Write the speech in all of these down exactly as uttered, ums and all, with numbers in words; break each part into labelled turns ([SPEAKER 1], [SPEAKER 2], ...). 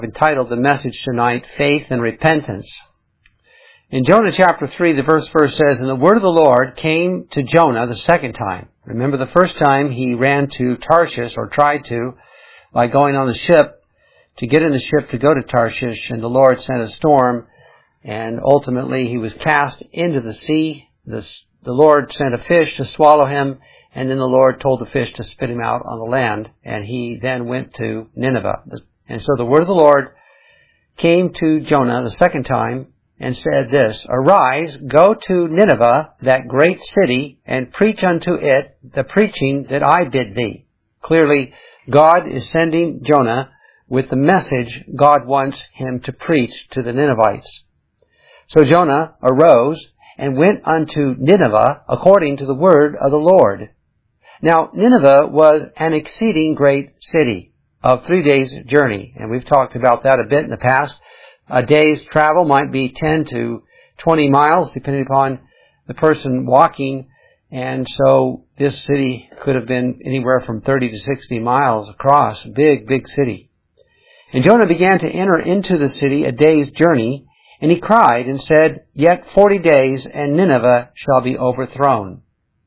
[SPEAKER 1] Entitled the message tonight, Faith and Repentance. In Jonah chapter three, the first verse says, "And the word of the Lord came to Jonah the second time." Remember, the first time he ran to Tarshish, or tried to, by going on the ship, to get in the ship to go to Tarshish, and the Lord sent a storm, and ultimately he was cast into the sea. The, the Lord sent a fish to swallow him, and then the Lord told the fish to spit him out on the land, and he then went to Nineveh. And so the word of the Lord came to Jonah the second time and said this, "Arise, go to Nineveh, that great city, and preach unto it the preaching that I bid thee." Clearly, God is sending Jonah with the message God wants him to preach to the Ninevites. So Jonah arose and went unto Nineveh according to the word of the Lord. Now, Nineveh was an exceeding great city of three days' journey. And we've talked about that a bit in the past. A day's travel might be ten to twenty miles, depending upon the person walking. And so this city could have been anywhere from thirty to sixty miles across. Big, big city. And Jonah began to enter into the city a day's journey, and he cried and said, "Yet forty days, and Nineveh shall be overthrown."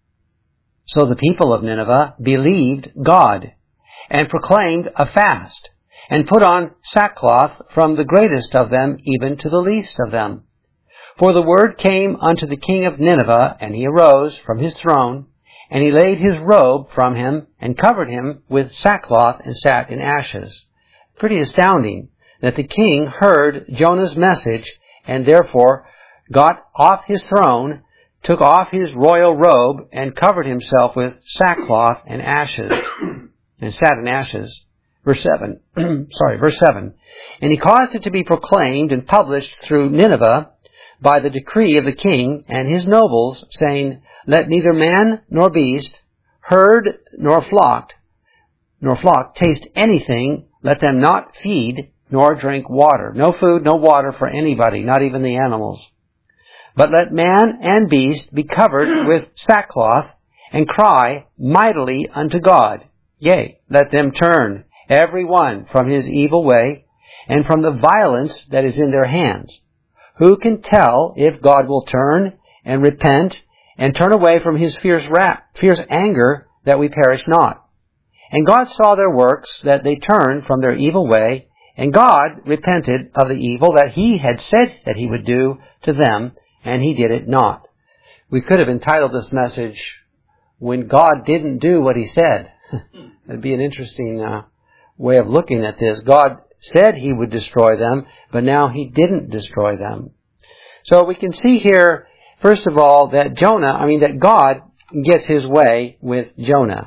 [SPEAKER 1] So the people of Nineveh believed God, and proclaimed a fast, and put on sackcloth from the greatest of them even to the least of them. For the word came unto the king of Nineveh, and he arose from his throne, and he laid his robe from him, and covered him with sackcloth, and sat in ashes. Pretty astounding that the king heard Jonah's message, and therefore got off his throne, took off his royal robe, and covered himself with sackcloth and ashes. And sat in ashes. Verse seven. sorry, verse seven. "And he caused it to be proclaimed and published through Nineveh by the decree of the king and his nobles, saying, Let neither man nor beast, herd nor flock, nor flock taste anything. Let them not feed nor drink water." No food, no water for anybody, not even the animals. "But let man and beast be covered with sackcloth, and cry mightily unto God. Yea, let them turn every one from his evil way, and from the violence that is in their hands. Who can tell if God will turn and repent, and turn away from his fierce wrath, fierce anger, that we perish not? And God saw their works, that they turned from their evil way, and God repented of the evil that he had said that he would do to them, and he did it not." We could have entitled this message, "When God Didn't Do What He Said." That'd be an interesting uh, way of looking at this. God said he would destroy them, but now he didn't destroy them. So we can see here, first of all, that Jonah, I mean that God gets his way with Jonah.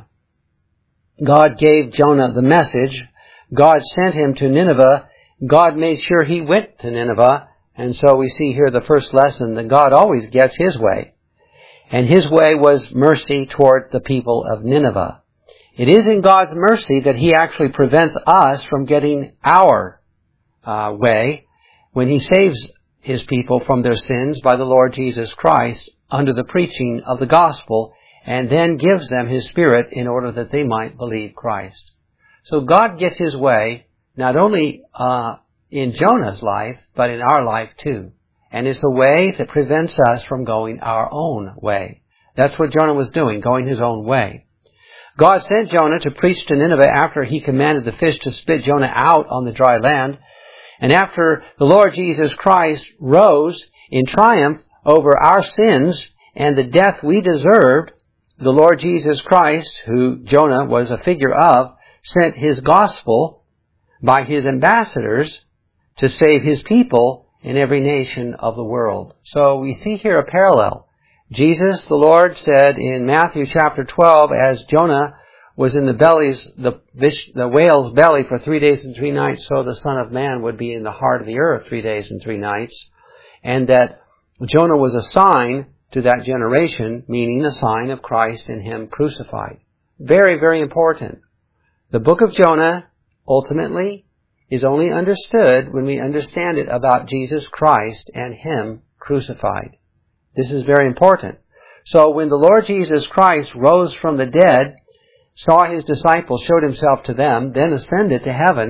[SPEAKER 1] God gave Jonah the message. God sent him to Nineveh. God made sure he went to Nineveh. And so we see here the first lesson that God always gets his way. And his way was mercy toward the people of Nineveh. It is in God's mercy that he actually prevents us from getting our uh, way when he saves his people from their sins by the Lord Jesus Christ under the preaching of the gospel, and then gives them his Spirit in order that they might believe Christ. So God gets his way not only uh, in Jonah's life, but in our life too. And it's a way that prevents us from going our own way. That's what Jonah was doing, going his own way. God sent Jonah to preach to Nineveh after he commanded the fish to spit Jonah out on the dry land. And after the Lord Jesus Christ rose in triumph over our sins and the death we deserved, the Lord Jesus Christ, who Jonah was a figure of, sent his gospel by his ambassadors to save his people in every nation of the world. So we see here a parallel. Jesus, the Lord, said in Matthew chapter twelve, as Jonah was in the bellies, the, the whale's belly for three days and three nights, so the Son of Man would be in the heart of the earth three days and three nights. And that Jonah was a sign to that generation, meaning a sign of Christ and him crucified. Very, very important. The book of Jonah, ultimately, is only understood when we understand it about Jesus Christ and him crucified. This is very important. So when the Lord Jesus Christ rose from the dead, saw his disciples, showed himself to them, then ascended to heaven,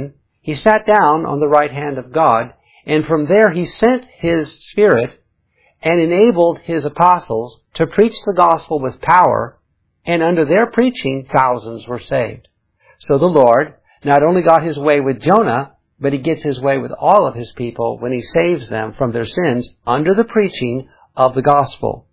[SPEAKER 1] He sat down on the right hand of God, and from there He sent His Spirit and enabled His apostles to preach the gospel with power, and under their preaching, thousands were saved. So the Lord not only got His way with Jonah, but He gets His way with all of His people when He saves them from their sins under the preaching of the gospel.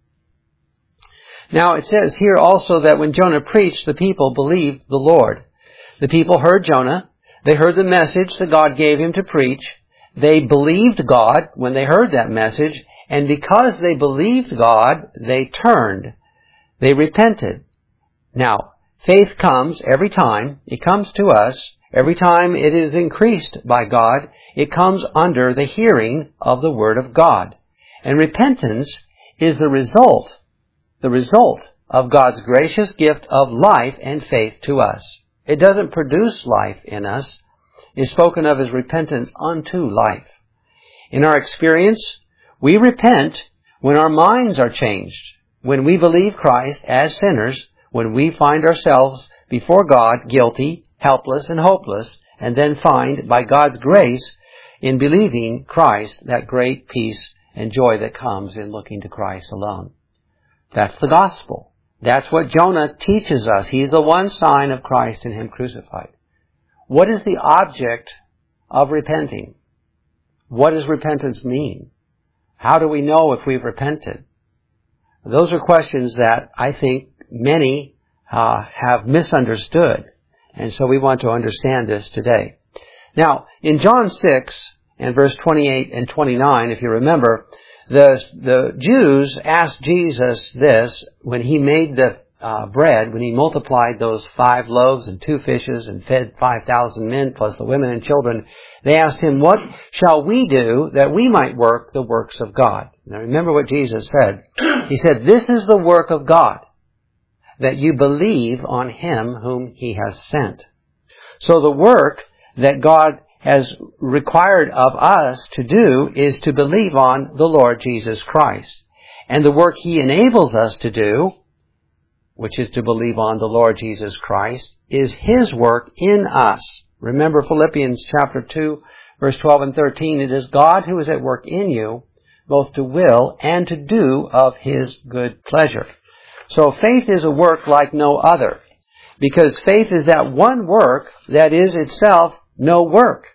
[SPEAKER 1] Now it says here also that when Jonah preached, the people believed the Lord. The people heard Jonah. They heard the message that God gave him to preach. They believed God when they heard that message. And because they believed God, they turned. They repented. Now, faith comes every time. It comes to us. Every time it is increased by God, it comes under the hearing of the Word of God. And repentance is the result, the result of God's gracious gift of life and faith to us. It doesn't produce life in us. It's spoken of as repentance unto life. In our experience, we repent when our minds are changed, when we believe Christ as sinners, when we find ourselves before God guilty, helpless, and hopeless, and then find, by God's grace, in believing Christ, that great peace and joy that comes in looking to Christ alone. That's the gospel. That's what Jonah teaches us. He's the one sign of Christ and Him crucified. What is the object of repenting? What does repentance mean? How do we know if we've repented? Those are questions that I think many uh, have misunderstood. And so we want to understand this today. Now, in John six and verse twenty-eight and twenty-nine, if you remember, the, the Jews asked Jesus this when He made the uh, bread, when He multiplied those five loaves and two fishes and fed five thousand men plus the women and children. They asked Him, what shall we do that we might work the works of God? Now remember what Jesus said. He said, this is the work of God, that you believe on Him whom He has sent. So the work that God has required of us to do is to believe on the Lord Jesus Christ. And the work He enables us to do, which is to believe on the Lord Jesus Christ, is His work in us. Remember Philippians chapter two, verse twelve and thirteen. It is God who is at work in you, both to will and to do of His good pleasure. So faith is a work like no other, because faith is that one work that is itself no work.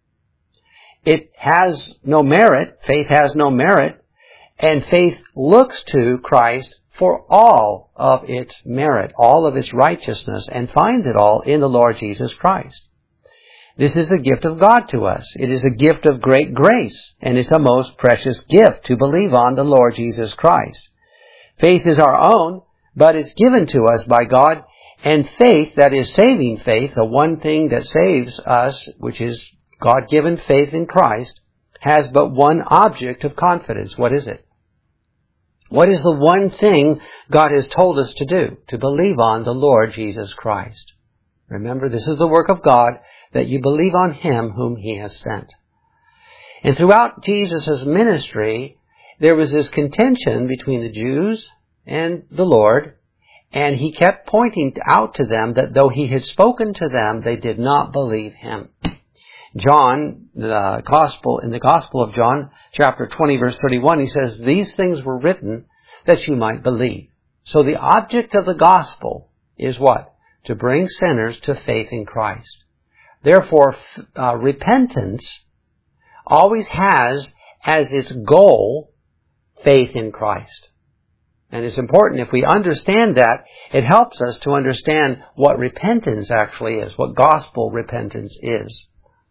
[SPEAKER 1] It has no merit. Faith has no merit. And faith looks to Christ for all of its merit, all of its righteousness, and finds it all in the Lord Jesus Christ. This is a gift of God to us. It is a gift of great grace, and it's a most precious gift to believe on the Lord Jesus Christ. Faith is our own, but it's given to us by God. And faith, that is saving faith, the one thing that saves us, which is God-given faith in Christ, has but one object of confidence. What is it? What is the one thing God has told us to do? To believe on the Lord Jesus Christ. Remember, this is the work of God, that you believe on Him whom He has sent. And throughout Jesus' ministry, there was this contention between the Jews and the Lord, and He kept pointing out to them that though He had spoken to them, they did not believe Him. John, the Gospel, in the Gospel of John, chapter twenty, verse thirty-one, he says, these things were written that you might believe. So the object of the Gospel is what? To bring sinners to faith in Christ. Therefore, uh, repentance always has as its goal faith in Christ. And it's important, if we understand that, it helps us to understand what repentance actually is, what gospel repentance is.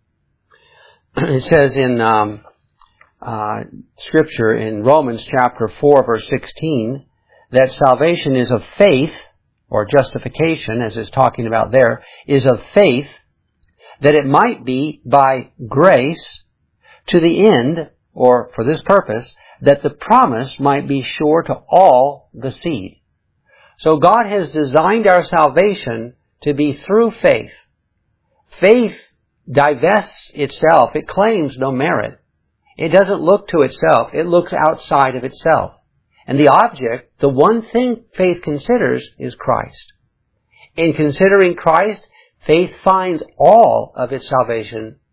[SPEAKER 1] It says in um, uh, Scripture in Romans chapter four, verse sixteen, that salvation is of faith, or justification, as it's talking about there, is of faith, that it might be by grace to the end, or for this purpose, that the promise might be sure to all the seed. So God has designed our salvation to be through faith. Faith divests itself. It claims no merit. It doesn't look to itself. It looks outside of itself. And the object, the one thing faith considers, is Christ. In considering Christ, faith finds all of its salvation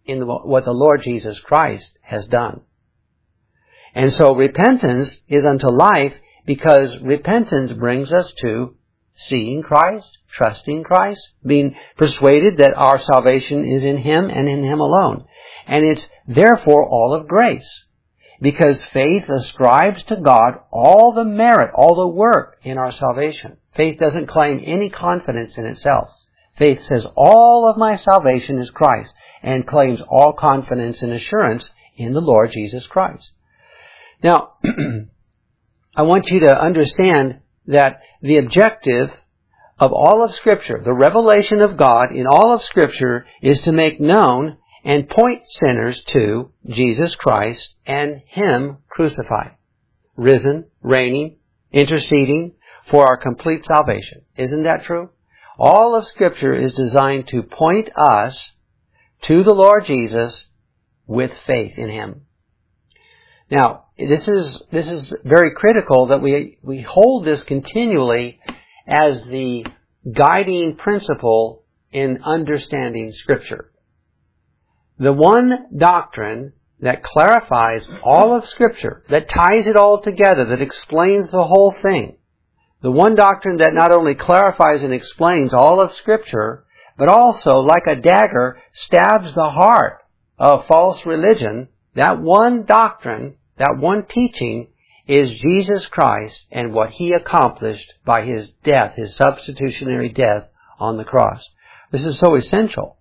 [SPEAKER 1] in the, what the Lord Jesus Christ has done. And so repentance is unto life, because repentance brings us to seeing Christ, trusting Christ, being persuaded that our salvation is in Him and in Him alone. And it's therefore all of grace, because faith ascribes to God all the merit, all the work in our salvation. Faith doesn't claim any confidence in itself. Faith says all of my salvation is Christ, and claims all confidence and assurance in the Lord Jesus Christ. Now, I want you to understand that the objective of all of Scripture, the revelation of God in all of Scripture, is to make known and point sinners to Jesus Christ and Him crucified, risen, reigning, interceding for our complete salvation. Isn't that true? All of Scripture is designed to point us to the Lord Jesus with faith in Him. Now, this is this is very critical that we we hold this continually as the guiding principle in understanding Scripture. The one doctrine that clarifies all of Scripture, that ties it all together, that explains the whole thing. The one doctrine that not only clarifies and explains all of Scripture, but also, like a dagger, stabs the heart of false religion. That one doctrine, that one teaching, is Jesus Christ and what He accomplished by His death, His substitutionary death on the cross. This is so essential.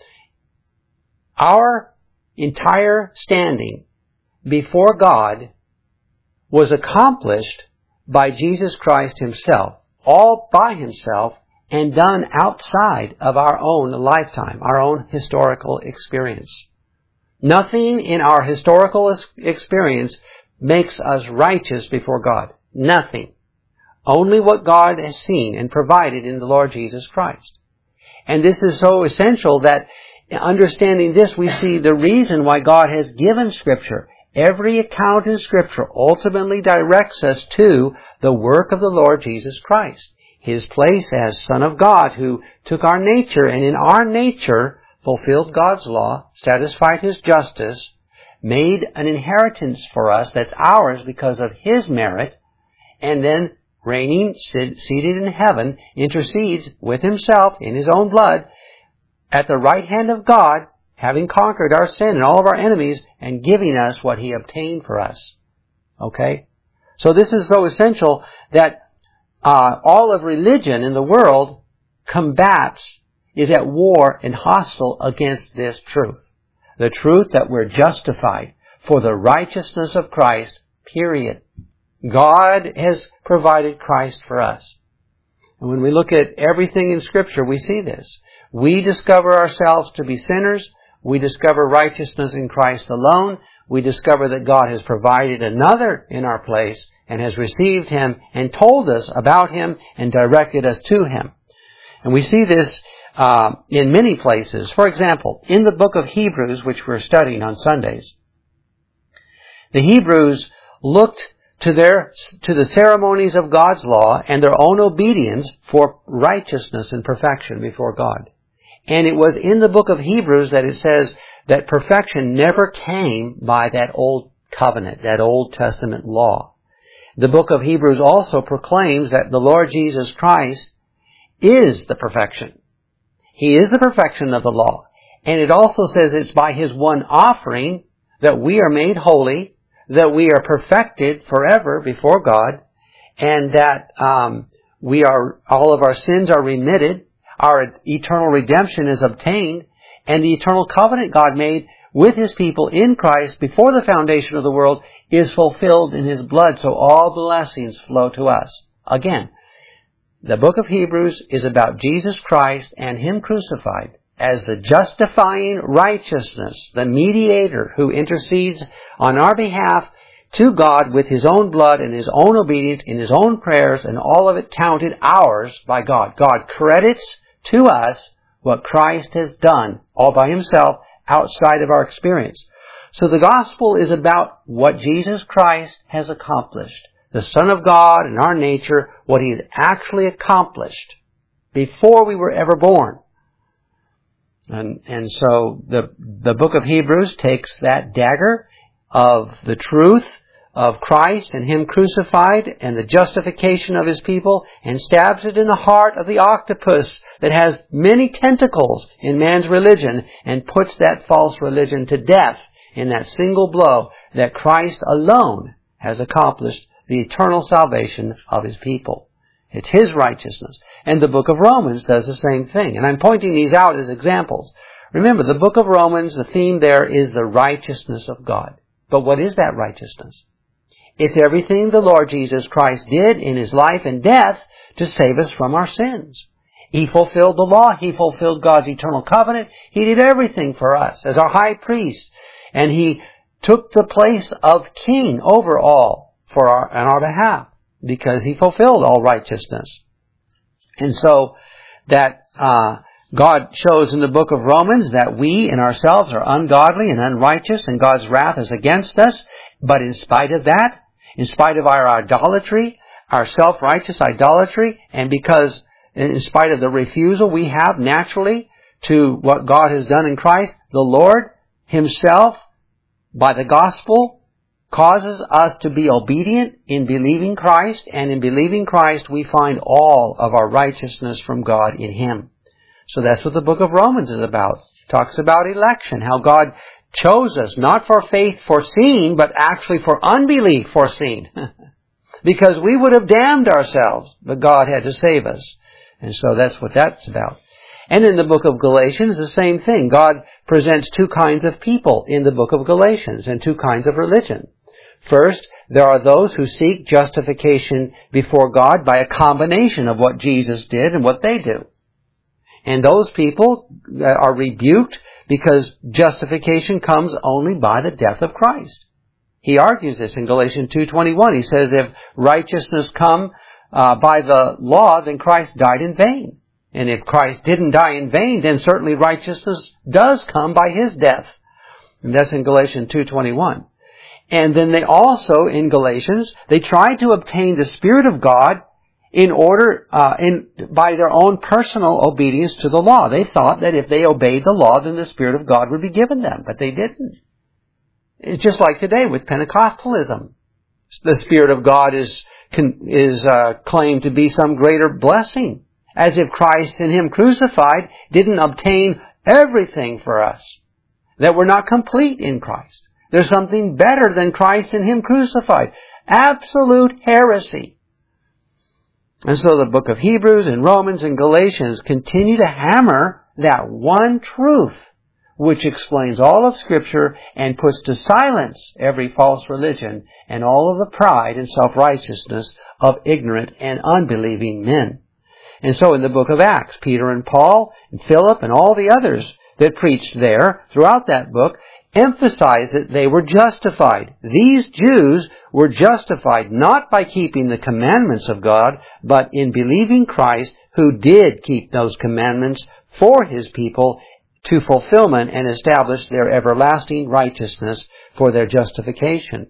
[SPEAKER 1] Our entire standing before God was accomplished by Jesus Christ Himself, all by Himself, and done outside of our own lifetime, our own historical experience. Nothing in our historical experience makes us righteous before God. Nothing. Only what God has seen and provided in the Lord Jesus Christ. And this is so essential that understanding this, we see the reason why God has given Scripture. Every account in Scripture ultimately directs us to the work of the Lord Jesus Christ. His place as Son of God, who took our nature and in our nature fulfilled God's law, satisfied His justice, made an inheritance for us that's ours because of His merit, and then reigning, seated in heaven, intercedes with Himself in His own blood at the right hand of God, having conquered our sin and all of our enemies, and giving us what He obtained for us. Okay? So this is so essential that uh, all of religion in the world combats, is at war and hostile against this truth. The truth that we're justified for the righteousness of Christ, period. God has provided Christ for us. And when we look at everything in Scripture, we see this. We discover ourselves to be sinners. We discover righteousness in Christ alone. We discover that God has provided another in our place and has received Him and told us about Him and directed us to Him. And we see this uh, in many places. For example, in the book of Hebrews, which we're studying on Sundays, the Hebrews looked to their to the ceremonies of God's law and their own obedience for righteousness and perfection before God. And it was in the book of Hebrews that it says that perfection never came by that old covenant, that Old Testament law. The book of Hebrews also proclaims that the Lord Jesus Christ is the perfection. He is the perfection of the law. And it also says it's by His one offering that we are made holy, that we are perfected forever before God, and that um, we are all of our sins are remitted, our eternal redemption is obtained, and the eternal covenant God made with His people in Christ before the foundation of the world is fulfilled in His blood, so all blessings flow to us. Again, the book of Hebrews is about Jesus Christ and Him crucified as the justifying righteousness, the mediator who intercedes on our behalf to God with His own blood and His own obedience in His own prayers, and all of it counted ours by God. God credits to us what Christ has done all by Himself outside of our experience. So the gospel is about what Jesus Christ has accomplished. The Son of God in our nature, what He has actually accomplished before we were ever born. And, and so the, the book of Hebrews takes that dagger of the truth of Christ and Him crucified and the justification of His people and stabs it in the heart of the octopus that has many tentacles in man's religion and puts that false religion to death in that single blow that Christ alone has accomplished the eternal salvation of His people. It's His righteousness. And the book of Romans does the same thing. And I'm pointing these out as examples. Remember, the book of Romans, the theme there is the righteousness of God. But what is that righteousness? It's everything the Lord Jesus Christ did in His life and death to save us from our sins. He fulfilled the law. He fulfilled God's eternal covenant. He did everything for us as our high priest. And He took the place of king over all for our, on our behalf because He fulfilled all righteousness. And so that uh, God shows in the book of Romans that we in ourselves are ungodly and unrighteous and God's wrath is against us. But in spite of that, in spite of our idolatry, our self-righteous idolatry, and because in spite of the refusal we have naturally to what God has done in Christ, the Lord Himself, by the gospel, causes us to be obedient in believing Christ, and in believing Christ we find all of our righteousness from God in Him. So that's what the book of Romans is about. It talks about election, how God chose us, not for faith foreseen, but actually for unbelief foreseen. Because we would have damned ourselves, but God had to save us. And so that's what that's about. And in the book of Galatians, the same thing. God presents two kinds of people in the book of Galatians and two kinds of religion. First, there are those who seek justification before God by a combination of what Jesus did and what they do. And those people are rebuked because justification comes only by the death of Christ. He argues this in Galatians two twenty-one. He says, if righteousness come uh, by the law, then Christ died in vain. And if Christ didn't die in vain, then certainly righteousness does come by His death. And that's in Galatians two twenty-one. And then they also, in Galatians, they tried to obtain the Spirit of God in order, uh, in, by their own personal obedience to the law. They thought that if they obeyed the law, then the Spirit of God would be given them, but they didn't. It's just like today with Pentecostalism. The Spirit of God is, is, uh, claimed to be some greater blessing, as if Christ and Him crucified didn't obtain everything for us. That we're not complete in Christ. There's something better than Christ and Him crucified. Absolute heresy. And so the book of Hebrews and Romans and Galatians continue to hammer that one truth, which explains all of Scripture and puts to silence every false religion and all of the pride and self-righteousness of ignorant and unbelieving men. And so in the book of Acts, Peter and Paul and Philip and all the others that preached there throughout that book emphasized that they were justified. These Jews were justified not by keeping the commandments of God, but in believing Christ, who did keep those commandments for His people to fulfillment and establish their everlasting righteousness for their justification.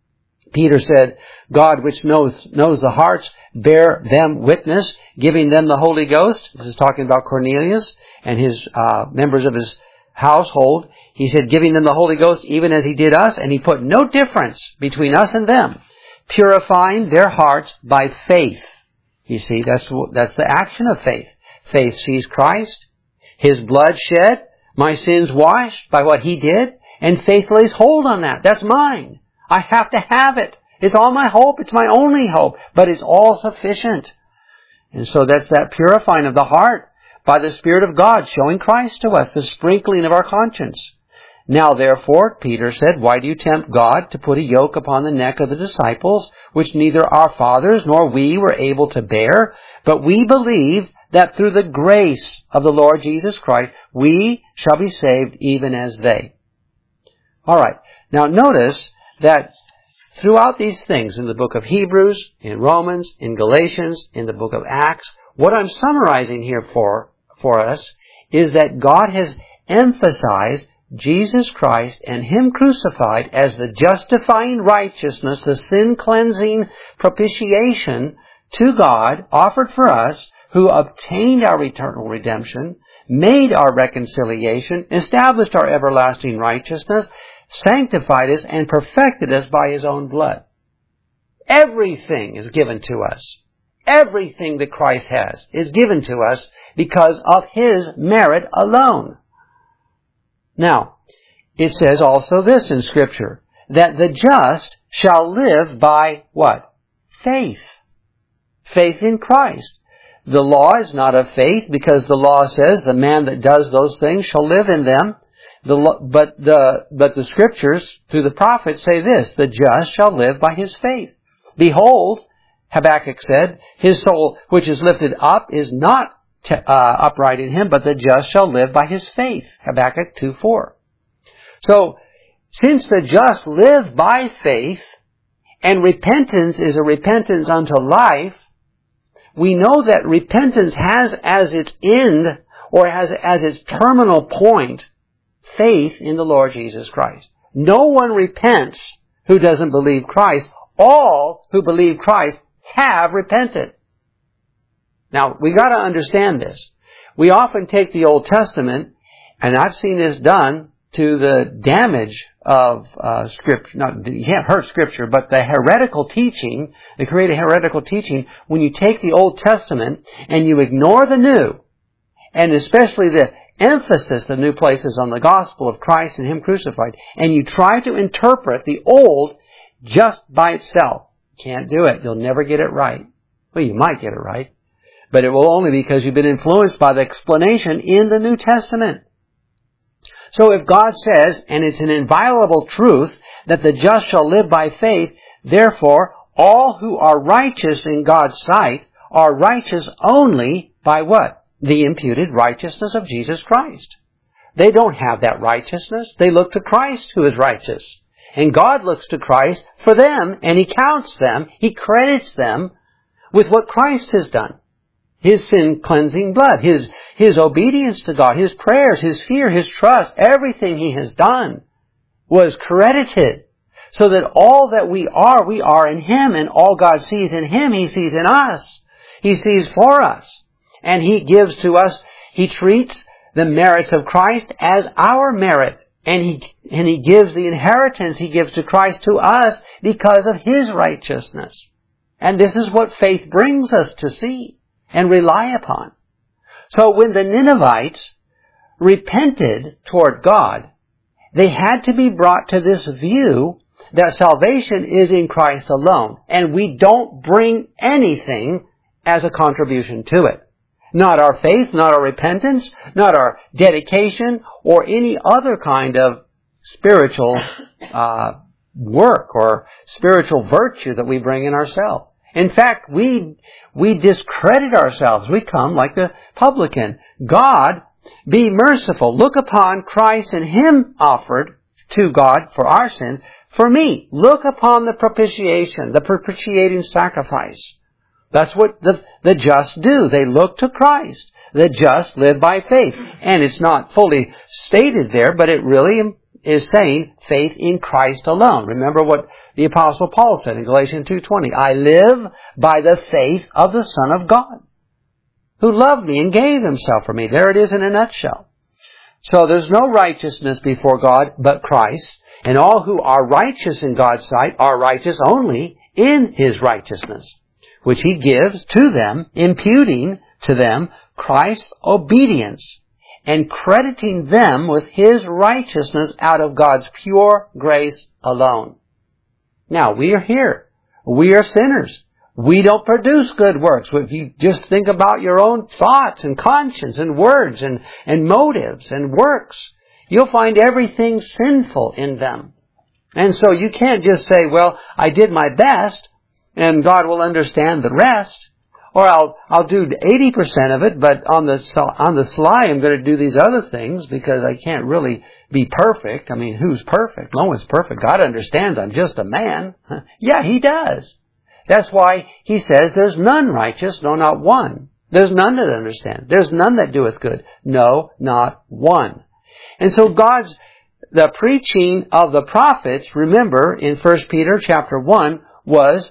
[SPEAKER 1] Peter said, God, which knows, knows the hearts, bear them witness, giving them the Holy Ghost. This is talking about Cornelius and his uh, members of his household. He said, giving them the Holy Ghost even as He did us, and He put no difference between us and them, purifying their hearts by faith. You see, that's, that's the action of faith. Faith sees Christ, His blood shed, my sins washed by what He did, and faith lays hold on that. That's mine. I have to have it. It's all my hope. It's my only hope, but it's all sufficient. And so that's that purifying of the heart by the Spirit of God, showing Christ to us, the sprinkling of our conscience. Now therefore, Peter said, why do you tempt God to put a yoke upon the neck of the disciples, which neither our fathers nor we were able to bear? But we believe that through the grace of the Lord Jesus Christ, we shall be saved even as they. All right. Now notice that throughout these things, in the book of Hebrews, in Romans, in Galatians, in the book of Acts, what I'm summarizing here for, for us is that God has emphasized Jesus Christ and Him crucified as the justifying righteousness, the sin-cleansing propitiation to God offered for us, who obtained our eternal redemption, made our reconciliation, established our everlasting righteousness, sanctified us, and perfected us by His own blood. Everything is given to us. Everything that Christ has is given to us because of His merit alone. Now, it says also this in Scripture, that the just shall live by what? Faith. Faith in Christ. The law is not of faith, because the law says the man that does those things shall live in them. The, but the but the Scriptures through the prophets say this: the just shall live by his faith. Behold, Habakkuk said, his soul which is lifted up is not t- uh, upright in him, but the just shall live by his faith. Habakkuk two four. So, since the just live by faith, and repentance is a repentance unto life, we know that repentance has as its end, or has as its terminal point, faith in the Lord Jesus Christ. No one repents who doesn't believe Christ. All who believe Christ have repented. Now, we got to understand this. We often take the Old Testament, and I've seen this done to the damage of uh, Scripture. Not, you can't hurt Scripture, but the heretical teaching, the creative heretical teaching, when you take the Old Testament and you ignore the New, and especially the emphasis the New places on the gospel of Christ and Him crucified, and you try to interpret the Old just by itself. Can't do it. You'll never get it right. Well, you might get it right, but it will only because you've been influenced by the explanation in the New Testament. So if God says, and it's an inviolable truth, that the just shall live by faith, therefore all who are righteous in God's sight are righteous only by what? The imputed righteousness of Jesus Christ. They don't have that righteousness. They look to Christ who is righteous. And God looks to Christ for them, and He counts them, He credits them with what Christ has done. His sin-cleansing blood, His, His obedience to God, His prayers, His fear, His trust, everything He has done was credited. So that all that we are, we are in Him, and all God sees in Him, He sees in us. He sees for us. And He gives to us, He treats the merits of Christ as our merit. And He, and He gives the inheritance He gives to Christ to us because of His righteousness. And this is what faith brings us to see and rely upon. So when the Ninevites repented toward God, they had to be brought to this view that salvation is in Christ alone. And we don't bring anything as a contribution to it. Not our faith, not our repentance, not our dedication, or any other kind of spiritual uh, work or spiritual virtue that we bring in ourselves. In fact, we we discredit ourselves. We come like the publican. God, be merciful. Look upon Christ and Him offered to God for our sins. For me, look upon the propitiation, the propitiating sacrifice. That's what the, the just do. They look to Christ. The just live by faith. And it's not fully stated there, but it really is saying faith in Christ alone. Remember what the Apostle Paul said in Galatians two twenty. I live by the faith of the Son of God, who loved me and gave Himself for me. There it is in a nutshell. So there's no righteousness before God but Christ. And all who are righteous in God's sight are righteous only in His righteousness, which He gives to them, imputing to them Christ's obedience and crediting them with His righteousness out of God's pure grace alone. Now, we are here. We are sinners. We don't produce good works. If you just think about your own thoughts and conscience and words and, and motives and works, you'll find everything sinful in them. And so you can't just say, well, I did my best, and God will understand the rest. Or I'll I'll do eighty percent of it, but on the on the sly I'm going to do these other things because I can't really be perfect. I mean, who's perfect? No one's perfect. God understands I'm just a man. Yeah, He does. That's why He says there's none righteous, no, not one. There's none that understand. There's none that doeth good. No, not one. And so God's, the preaching of the prophets, remember in First Peter chapter one, was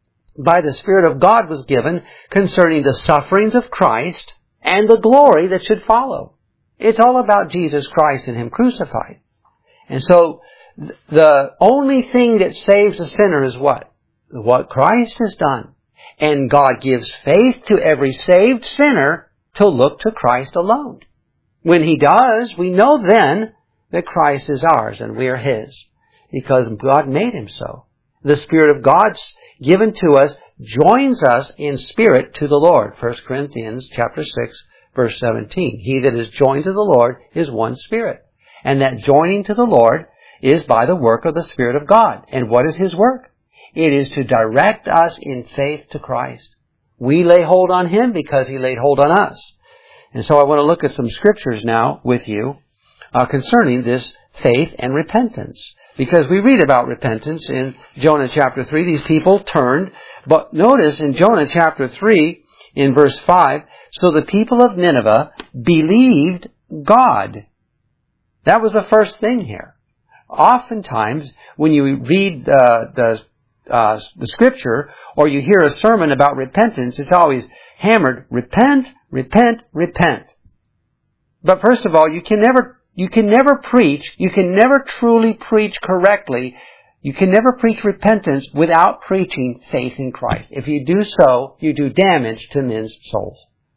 [SPEAKER 1] by the Spirit of God was given concerning the sufferings of Christ and the glory that should follow. It's all about Jesus Christ and Him crucified. And so, th- the only thing that saves a sinner is what? What Christ has done. And God gives faith to every saved sinner to look to Christ alone. When He does, we know then that Christ is ours and we are His, because God made Him so. The Spirit of God's given to us joins us in spirit to the Lord. First Corinthians chapter six, verse seventeen. He that is joined to the Lord is one spirit. And that joining to the Lord is by the work of the Spirit of God. And what is His work? It is to direct us in faith to Christ. We lay hold on Him because He laid hold on us. And so I want to look at some scriptures now with you uh, concerning this faith and repentance. Because we read about repentance in Jonah chapter three. These people turned. But notice in Jonah chapter three, in verse five, so the people of Nineveh believed God. That was the first thing here. Oftentimes, when you read uh, the uh, the scripture, or you hear a sermon about repentance, it's always hammered, repent, repent, repent. But first of all, you can never You can never preach, you can never truly preach correctly, you can never preach repentance without preaching faith in Christ. If you do so, you do damage to men's souls.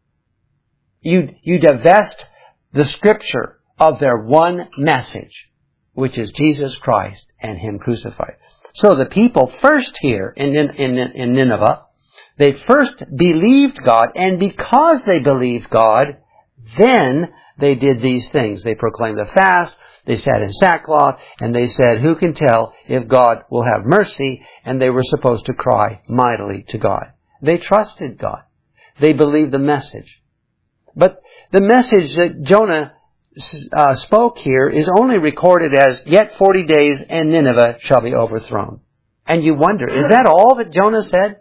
[SPEAKER 1] You, you divest the Scripture of their one message, which is Jesus Christ and Him crucified. So the people first here in, in, in Nineveh, they first believed God, and because they believed God, then they did these things. They proclaimed the fast, they sat in sackcloth, and they said, who can tell if God will have mercy? And they were supposed to cry mightily to God. They trusted God. They believed the message. But the message that Jonah uh, spoke here is only recorded as, yet forty days and Nineveh shall be overthrown. And you wonder, is that all that Jonah said?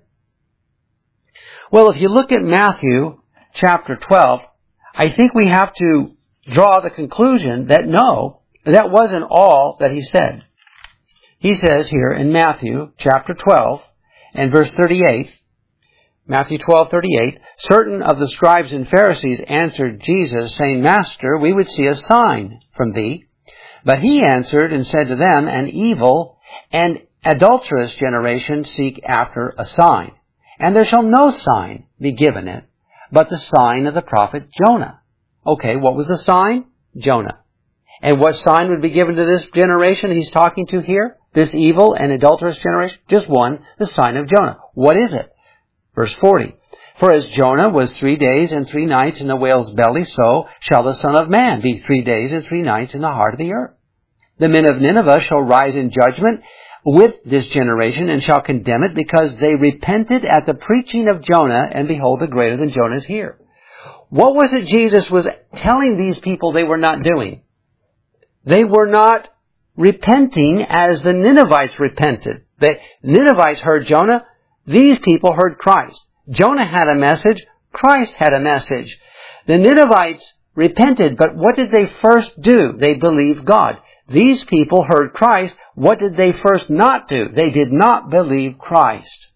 [SPEAKER 1] Well, if you look at Matthew chapter twelve, I think we have to draw the conclusion that no, that wasn't all that he said. He says here in Matthew chapter twelve and verse thirty-eight, Matthew twelve, thirty-eight, certain of the scribes and Pharisees answered Jesus, saying, Master, we would see a sign from thee. But he answered and said to them, an evil and adulterous generation seek after a sign, and there shall no sign be given it, but the sign of the prophet Jonah. Okay, what was the sign? Jonah. And what sign would be given to this generation he's talking to here? This evil and adulterous generation? Just one, the sign of Jonah. What is it? Verse forty. For as Jonah was three days and three nights in the whale's belly, so shall the Son of Man be three days and three nights in the heart of the earth. The men of Nineveh shall rise in judgment with this generation and shall condemn it, because they repented at the preaching of Jonah, and behold, the greater than Jonah is here. What was it Jesus was telling these people they were not doing? They were not repenting as the Ninevites repented. The Ninevites heard Jonah. These people heard Christ. Jonah had a message. Christ had a message. The Ninevites repented, but what did they first do? They believed God. These people heard Christ. What did they first not do? They did not believe Christ.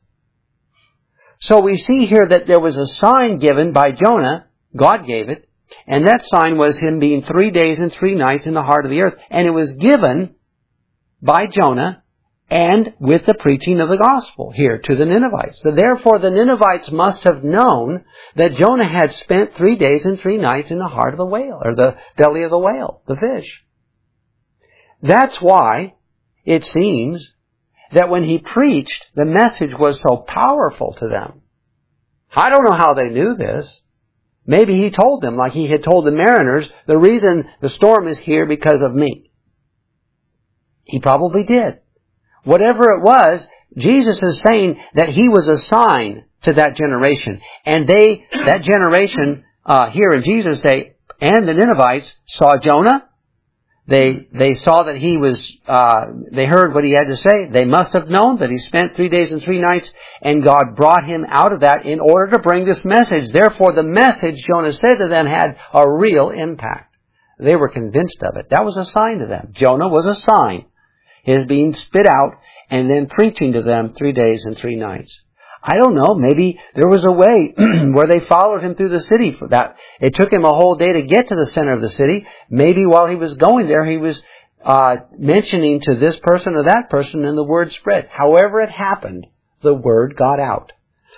[SPEAKER 1] So we see here that there was a sign given by Jonah. God gave it. And that sign was him being three days and three nights in the heart of the earth. And it was given by Jonah and with the preaching of the gospel here to the Ninevites. So therefore the Ninevites must have known that Jonah had spent three days and three nights in the heart of the whale, or the belly of the whale, the fish. That's why it seems that when he preached, the message was so powerful to them. I don't know how they knew this. Maybe he told them, like he had told the mariners, the reason the storm is here because of me. He probably did. Whatever it was, Jesus is saying that he was a sign to that generation. And they, that generation uh, here in Jesus' day, and the Ninevites saw Jonah. They they saw that he was, uh, they heard what he had to say. They must have known that he spent three days and three nights, and God brought him out of that in order to bring this message. Therefore, the message Jonah said to them had a real impact. They were convinced of it. That was a sign to them. Jonah was a sign. His being spit out and then preaching to them three days and three nights. I don't know, maybe there was a way where they followed him through the city for that. It took him a whole day to get to the center of the city. Maybe while he was going there, he was uh mentioning to this person or that person, and the word spread. However it happened, the word got out.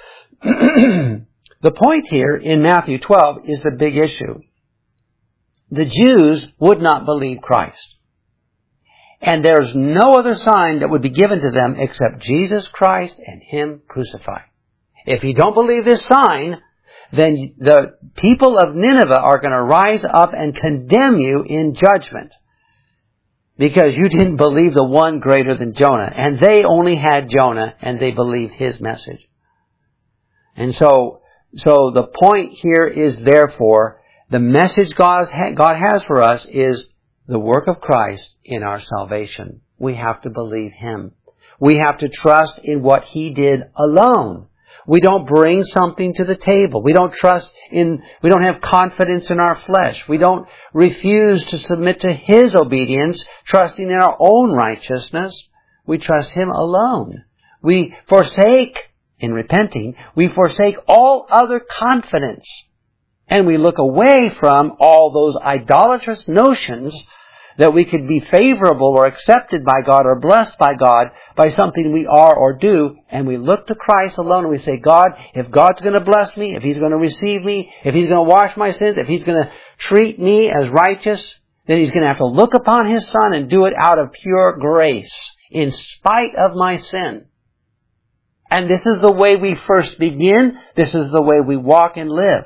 [SPEAKER 1] The point here in Matthew twelve is the big issue. The Jews would not believe Christ. And there's no other sign that would be given to them except Jesus Christ and Him crucified. If you don't believe this sign, then the people of Nineveh are going to rise up and condemn you in judgment. Because you didn't believe the one greater than Jonah. And they only had Jonah, and they believed his message. And so, so the point here is, therefore, the message God has for us is the work of Christ in our salvation. We have to believe Him. We have to trust in what He did alone. We don't bring something to the table. We don't trust in, we don't have confidence in our flesh. We don't refuse to submit to His obedience, trusting in our own righteousness. We trust Him alone. We forsake, in repenting, we forsake all other confidence. And we look away from all those idolatrous notions that we could be favorable or accepted by God or blessed by God by something we are or do. And we look to Christ alone and we say, God, if God's going to bless me, if He's going to receive me, if He's going to wash my sins, if He's going to treat me as righteous, then He's going to have to look upon His Son and do it out of pure grace, in spite of my sin. And this is the way we first begin. This is the way we walk and live.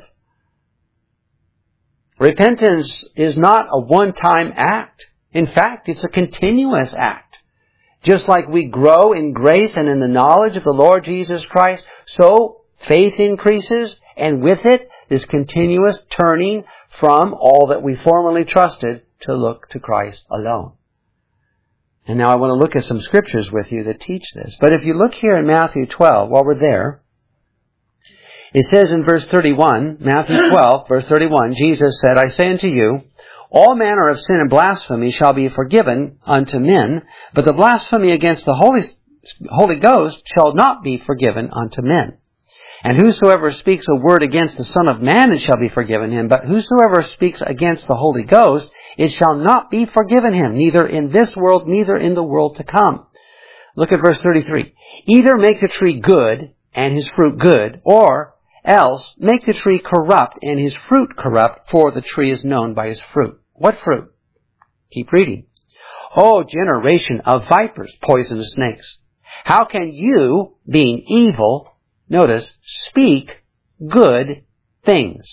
[SPEAKER 1] Repentance is not a one-time act. In fact, it's a continuous act. Just like we grow in grace and in the knowledge of the Lord Jesus Christ, so faith increases, and with it, this continuous turning from all that we formerly trusted to look to Christ alone. And now I want to look at some scriptures with you that teach this. But if you look here in Matthew twelve, while we're there, it says in verse thirty-one, Matthew twelve, verse thirty-one, Jesus said, I say unto you, all manner of sin and blasphemy shall be forgiven unto men, but the blasphemy against the Holy, Holy Ghost shall not be forgiven unto men. And whosoever speaks a word against the Son of Man, it shall be forgiven him. But whosoever speaks against the Holy Ghost, it shall not be forgiven him, neither in this world, neither in the world to come. Look at verse thirty-three. Either make the tree good, and his fruit good, or else make the tree corrupt and his fruit corrupt, for the tree is known by his fruit. What fruit? Keep reading. O generation of vipers, poisonous snakes, how can you, being evil, notice, speak good things?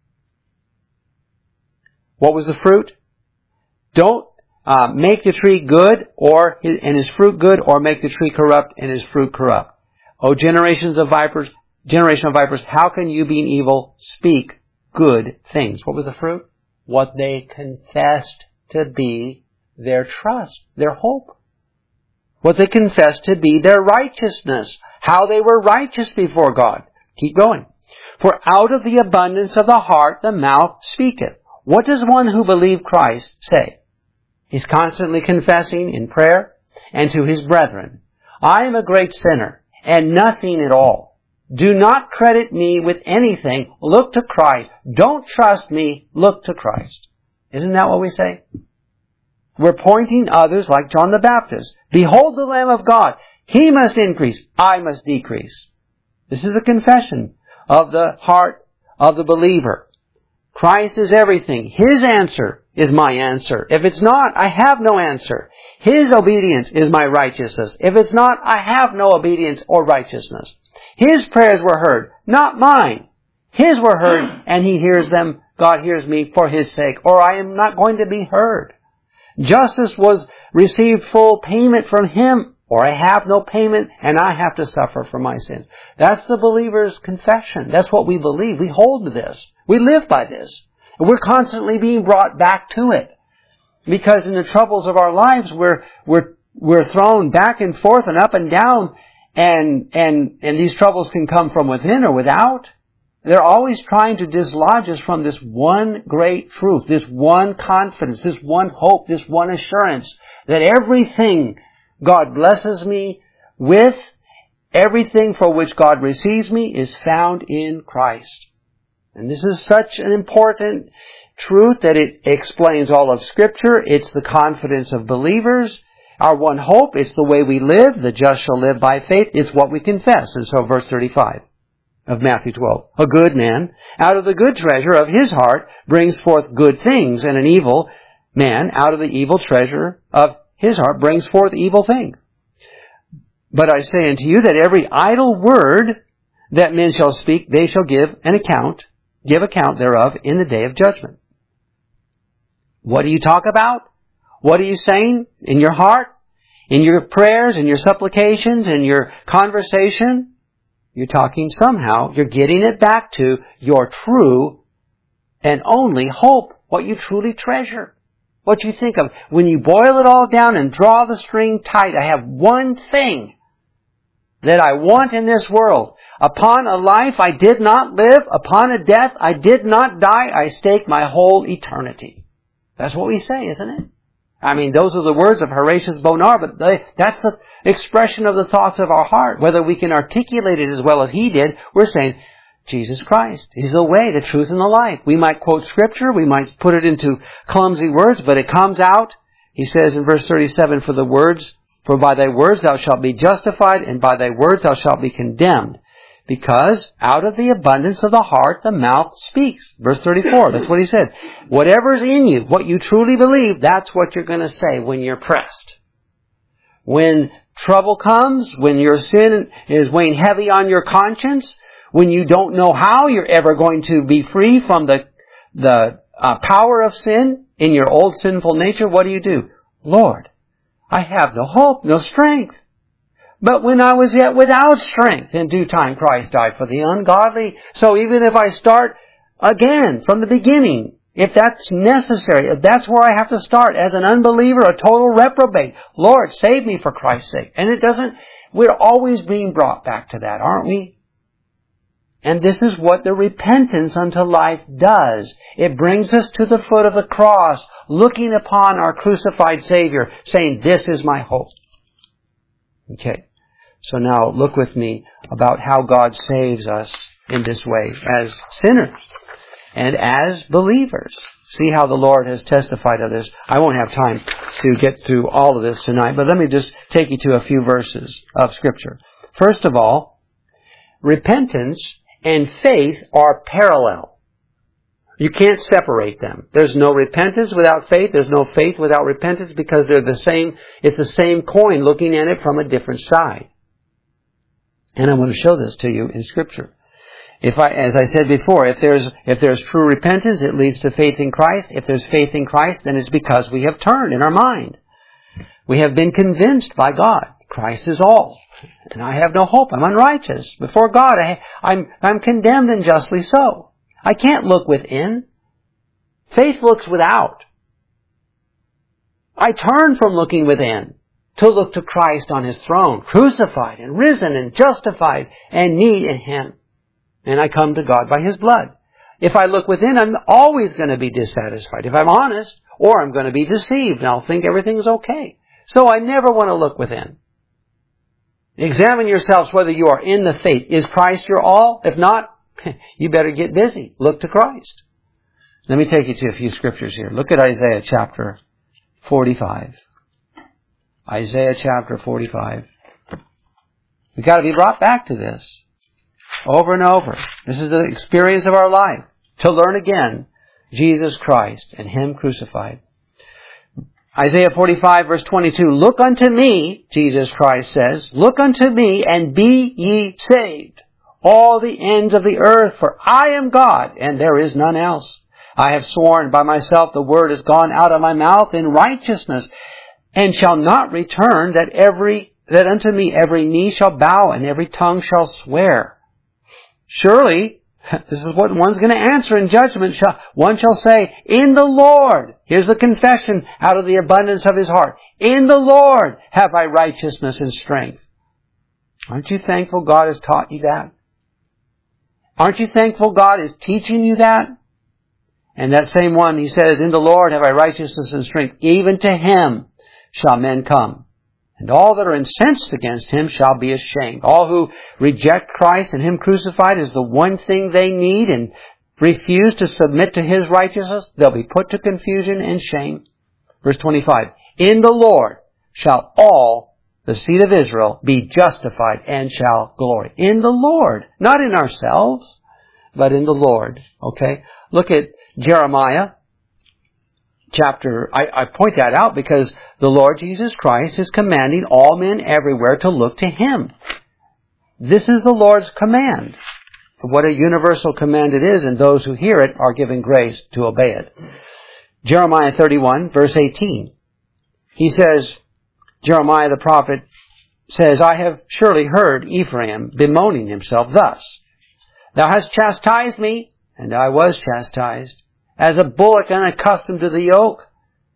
[SPEAKER 1] What was the fruit? Don't uh, make the tree good or and his fruit good, or make the tree corrupt and his fruit corrupt. O generations of vipers, Generation of vipers, how can you, being evil, speak good things? What was the fruit? What they confessed to be their trust, their hope. What they confessed to be their righteousness. How they were righteous before God. Keep going. For out of the abundance of the heart the mouth speaketh. What does one who believed Christ say? He's constantly confessing in prayer and to his brethren, I am a great sinner and nothing at all. Do not credit me with anything. Look to Christ. Don't trust me. Look to Christ. Isn't that what we say? We're pointing others like John the Baptist. Behold the Lamb of God. He must increase. I must decrease. This is the confession of the heart of the believer. Christ is everything. His answer is my answer. If it's not, I have no answer. His obedience is my righteousness. If it's not, I have no obedience or righteousness. His prayers were heard, not mine. His were heard, and He hears them. God hears me for His sake, or I am not going to be heard. Justice was received full payment from Him, or I have no payment, and I have to suffer for my sins. That's the believer's confession. That's what we believe. We hold to this. We live by this. And we're constantly being brought back to it. Because in the troubles of our lives, we're, we're, we're thrown back and forth and up and down. And, and, and these troubles can come from within or without. They're always trying to dislodge us from this one great truth, this one confidence, this one hope, this one assurance that everything God blesses me with Everything for which God receives me is found in Christ. And this is such an important truth that it explains all of Scripture. It's the confidence of believers. Our one hope, it's the way we live. The just shall live by faith. It's what we confess. And so verse thirty-five of Matthew twelve. A good man, out of the good treasure of his heart, brings forth good things, and an evil man, out of the evil treasure of his heart, brings forth evil things. But I say unto you that every idle word that men shall speak, they shall give an account, give account thereof in the day of judgment. What do you talk about? What are you saying in your heart, in your prayers, in your supplications, in your conversation? You're talking somehow, you're getting it back to your true and only hope, what you truly treasure, what you think of. When you boil it all down and draw the string tight, I have one thing that I want in this world. Upon a life I did not live, upon a death I did not die, I stake my whole eternity. That's what we say, isn't it? I mean, those are the words of Horatius Bonar, but they, that's the expression of the thoughts of our heart. Whether we can articulate it as well as he did, we're saying, Jesus Christ is the way, the truth, and the life. We might quote Scripture, we might put it into clumsy words, but it comes out. He says in verse thirty-seven, For the words, for by thy words thou shalt be justified, and by thy words thou shalt be condemned. Because out of the abundance of the heart, the mouth speaks. Verse thirty-four, that's what he said. Whatever's in you, what you truly believe, that's what you're going to say when you're pressed. When trouble comes, when your sin is weighing heavy on your conscience, when you don't know how you're ever going to be free from the, the uh, power of sin in your old sinful nature, what do you do? Lord, I have no hope, no strength. But when I was yet without strength, in due time Christ died for the ungodly. So even if I start again from the beginning, if that's necessary, if that's where I have to start as an unbeliever, a total reprobate, Lord, save me for Christ's sake. And it doesn't, we're always being brought back to that, aren't we? And this is what the repentance unto life does. It brings us to the foot of the cross, looking upon our crucified Savior, saying, this is my hope. Okay, so now look with me about how God saves us in this way as sinners and as believers. See how the Lord has testified of this. I won't have time to get through all of this tonight, but let me just take you to a few verses of Scripture. First of all, repentance and faith are parallel. You can't separate them. There's no repentance without faith. There's no faith without repentance because they're the same. It's the same coin looking at it from a different side. And I want to show this to you in Scripture. If I, as I said before, if there's, if there's true repentance, it leads to faith in Christ. If there's faith in Christ, then it's because we have turned in our mind. We have been convinced by God. Christ is all. And I have no hope. I'm unrighteous. Before God, I, I'm, I'm condemned and justly so. I can't look within. Faith looks without. I turn from looking within to look to Christ on His throne, crucified and risen and justified and need in Him. And I come to God by His blood. If I look within, I'm always going to be dissatisfied. If I'm honest, or I'm going to be deceived and I'll think everything's okay. So I never want to look within. Examine yourselves whether you are in the faith. Is Christ your all? If not, you better get busy. Look to Christ. Let me take you to a few scriptures here. Look at Isaiah chapter forty-five. Isaiah chapter forty-five. We've got to be brought back to this over and over. This is the experience of our life. To learn again Jesus Christ and Him crucified. Isaiah forty-five verse twenty-two. Look unto me, Jesus Christ says, look unto me and be ye saved, all the ends of the earth, for I am God, and there is none else. I have sworn by myself, the word is gone out of my mouth in righteousness, and shall not return, that every that unto me every knee shall bow, and every tongue shall swear. Surely, this is what one's going to answer in judgment. One shall say, in the Lord, here's the confession out of the abundance of his heart, in the Lord have I righteousness and strength. Aren't you thankful God has taught you that? Aren't you thankful God is teaching you that? And that same one, he says, in the Lord have I righteousness and strength. Even to Him shall men come. And all that are incensed against him shall be ashamed. All who reject Christ and him crucified as the one thing they need and refuse to submit to his righteousness, they'll be put to confusion and shame. Verse twenty-five, in the Lord shall all the seed of Israel be justified and shall glory. In the Lord, not in ourselves, but in the Lord. Okay? Look at Jeremiah chapter. I, I point that out because the Lord Jesus Christ is commanding all men everywhere to look to him. This is the Lord's command. What a universal command it is, and those who hear it are given grace to obey it. Jeremiah thirty-one, verse eighteen. He says, Jeremiah the prophet says, I have surely heard Ephraim bemoaning himself thus. Thou hast chastised me, and I was chastised, as a bullock unaccustomed to the yoke.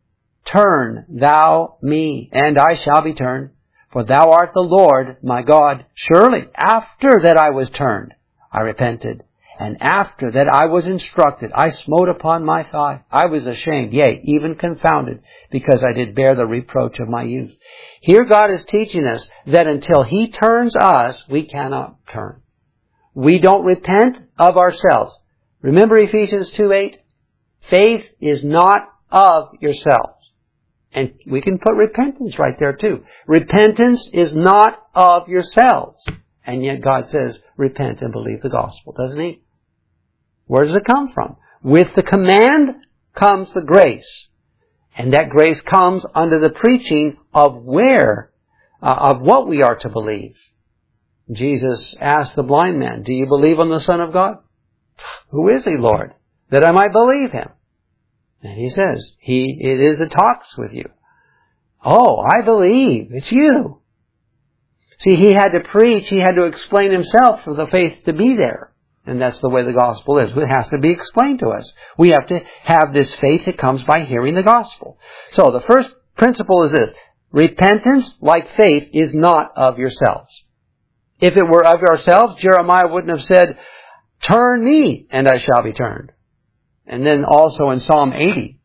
[SPEAKER 1] Turn thou me, and I shall be turned, for thou art the Lord my God. Surely, after that I was turned, I repented, and after that I was instructed, I smote upon my thigh. I was ashamed, yea, even confounded, because I did bear the reproach of my youth. Here God is teaching us that until he turns us, we cannot turn. We don't repent of ourselves. Remember Ephesians two eight? Faith is not of yourselves. And we can put repentance right there too. Repentance is not of yourselves. And yet God says, repent and believe the gospel, doesn't he? Where does it come from? With the command comes the grace. And that grace comes under the preaching of where, uh, of what we are to believe. Jesus asked the blind man, do you believe on the Son of God? Who is he, Lord? That I might believe him. And he says, He it is that talks with you. Oh, I believe. It's you. See, he had to preach. He had to explain himself for the faith to be there. And that's the way the gospel is. It has to be explained to us. We have to have this faith that comes by hearing the gospel. So the first principle is this. Repentance, like faith, is not of yourselves. If it were of ourselves, Jeremiah wouldn't have said, turn me, and I shall be turned. And then also in Psalm eighty.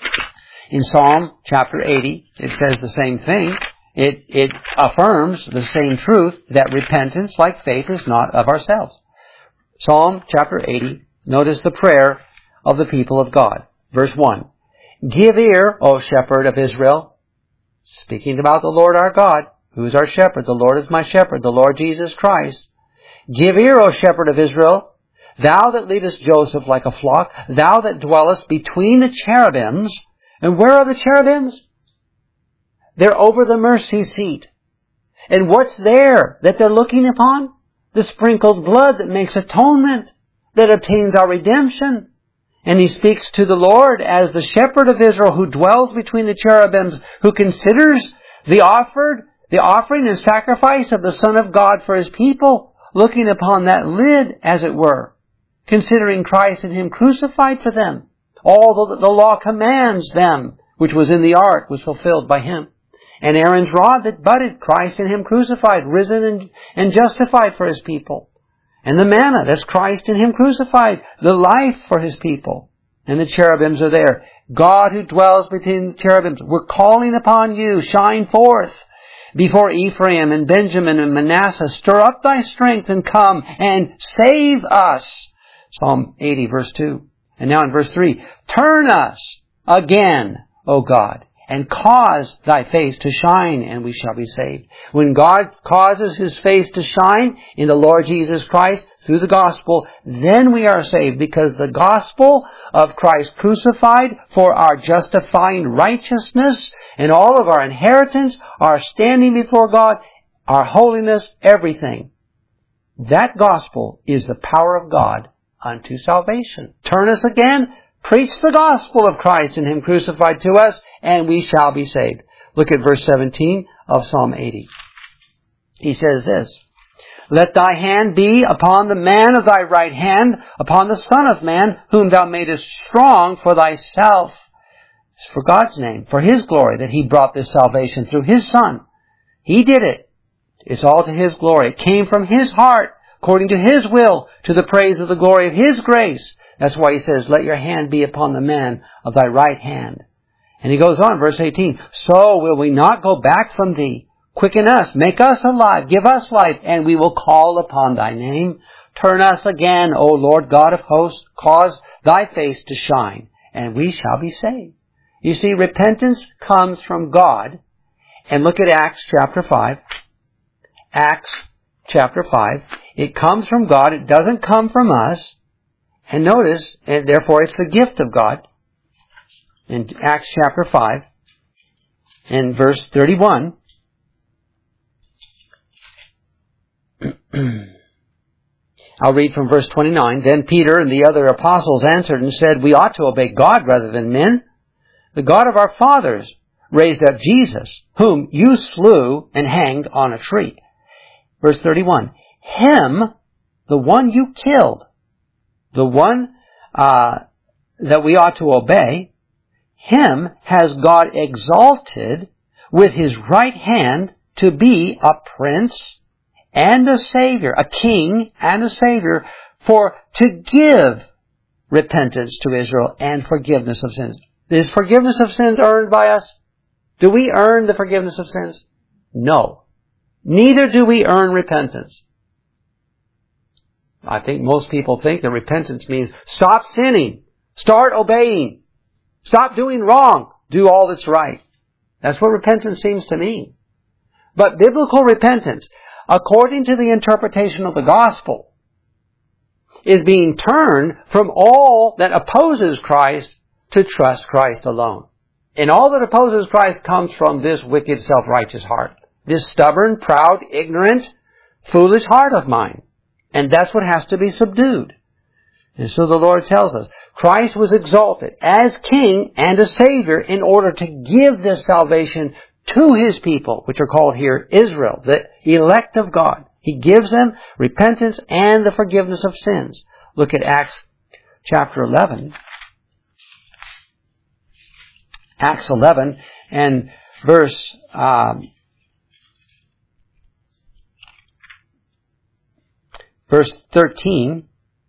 [SPEAKER 1] In Psalm chapter eighty, it says the same thing. It, it affirms the same truth that repentance, like faith, is not of ourselves. Psalm chapter eighty, notice the prayer of the people of God. Verse one. Give ear, O shepherd of Israel. Speaking about the Lord our God, who is our shepherd. The Lord is my shepherd, the Lord Jesus Christ. Give ear, O shepherd of Israel. Thou that leadest Joseph like a flock, thou that dwellest between the cherubims. And where are the cherubims? They're over the mercy seat. And what's there that they're looking upon? The sprinkled blood that makes atonement, that obtains our redemption. And he speaks to the Lord as the shepherd of Israel who dwells between the cherubims, who considers the offered, the offering and sacrifice of the Son of God for his people, looking upon that lid, as it were, considering Christ and him crucified for them. All that the law commands them, which was in the ark, was fulfilled by him. And Aaron's rod that budded, Christ and him crucified, risen and, and justified for his people. And the manna, that's Christ and him crucified, the life for his people. And the cherubims are there. God who dwells between the cherubims, we're calling upon you, shine forth before Ephraim and Benjamin and Manasseh. Stir up thy strength and come and save us. Psalm eighty, verse two. And now in verse three, turn us again, O God, and cause thy face to shine, and we shall be saved. When God causes his face to shine in the Lord Jesus Christ through the gospel, then we are saved, because the gospel of Christ crucified for our justifying righteousness and all of our inheritance, our standing before God, our holiness, everything. That gospel is the power of God unto salvation. Turn us again, preach the gospel of Christ and him crucified to us, and we shall be saved. Look at verse seventeen of Psalm eighty. He says this, let thy hand be upon the man of thy right hand, upon the Son of Man, whom thou madest strong for thyself. It's for God's name, for his glory, that he brought this salvation through his Son. He did it. It's all to his glory. It came from his heart, according to his will, to the praise of the glory of his grace. That's why he says, let your hand be upon the man of thy right hand. And he goes on, verse eighteen, so will we not go back from thee, Quicken us, make us alive, give us life, and we will call upon thy name. Turn us again, O Lord God of hosts, cause thy face to shine, and we shall be saved. You see, repentance comes from God. And look at Acts chapter five. Acts chapter five. It comes from God. It doesn't come from us. And notice, and therefore it's the gift of God. In Acts chapter five, in verse thirty-one, I'll read from verse twenty-nine. Then Peter and the other apostles answered and said, we ought to obey God rather than men. The God of our fathers raised up Jesus, whom you slew and hanged on a tree. Verse thirty-one. Him, the one you killed, the one uh, that we ought to obey, him has God exalted with his right hand to be a prince and a savior, a king and a savior, for to give repentance to Israel and forgiveness of sins. Is forgiveness of sins earned by us? Do we earn the forgiveness of sins? No. Neither do we earn repentance. I think most people think that repentance means stop sinning, start obeying, stop doing wrong, do all that's right. That's what repentance seems to mean. But biblical repentance, according to the interpretation of the gospel, is being turned from all that opposes Christ to trust Christ alone. And all that opposes Christ comes from this wicked, self-righteous heart. This stubborn, proud, ignorant, foolish heart of mine. And that's what has to be subdued. And so the Lord tells us, Christ was exalted as King and a Savior in order to give this salvation to His people, which are called here Israel, the elect of God. He gives them repentance and the forgiveness of sins. Look at Acts chapter eleven. Acts eleven and verse um, verse thirteen.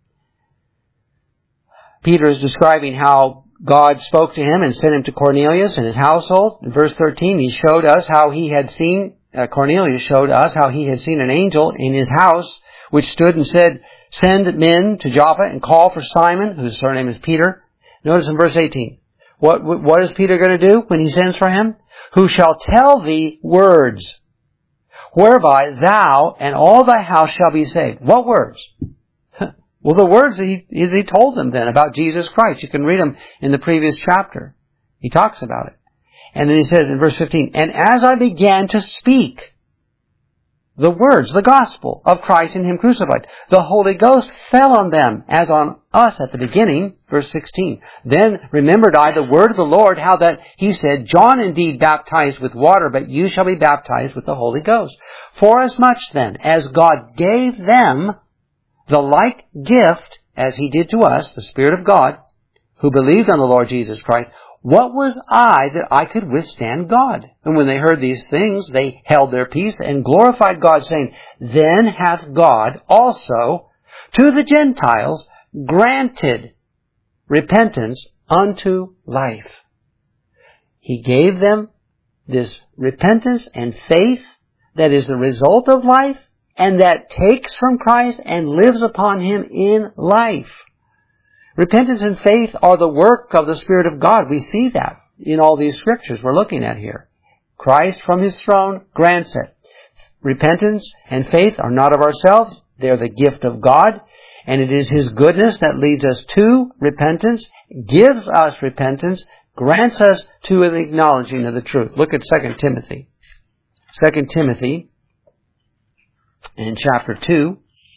[SPEAKER 1] Peter is describing how God spoke to him and sent him to Cornelius and his household. In verse thirteen, he showed us how he had seen, uh, Cornelius showed us how he had seen an angel in his house, which stood and said, send men to Joppa and call for Simon, whose surname is Peter. Notice in verse eighteen. What, what is Peter going to do when he sends for him? Who shall tell thee words, whereby thou and all thy house shall be saved. What words? Well, the words that he, he told them then about Jesus Christ. You can read them in the previous chapter. He talks about it. And then he says in verse fifteen, and as I began to speak the words, the gospel of Christ and Him crucified, the Holy Ghost fell on them as on us at the beginning. Verse sixteen. Then remembered I the word of the Lord, how that He said, John indeed baptized with water, but you shall be baptized with the Holy Ghost. Forasmuch then as God gave them the like gift as He did to us, the Spirit of God, who believed on the Lord Jesus Christ, what was I that I could withstand God? And when they heard these things, they held their peace and glorified God, saying, then hath God also to the Gentiles granted repentance unto life. He gave them this repentance and faith that is the result of life, and that takes from Christ and lives upon Him in life. Repentance and faith are the work of the Spirit of God. We see that in all these scriptures we're looking at here. Christ from His throne grants it. Repentance and faith are not of ourselves. They're the gift of God. And it is His goodness that leads us to repentance, gives us repentance, grants us to an acknowledging of the truth. Look at Second Timothy. Second Timothy in chapter two.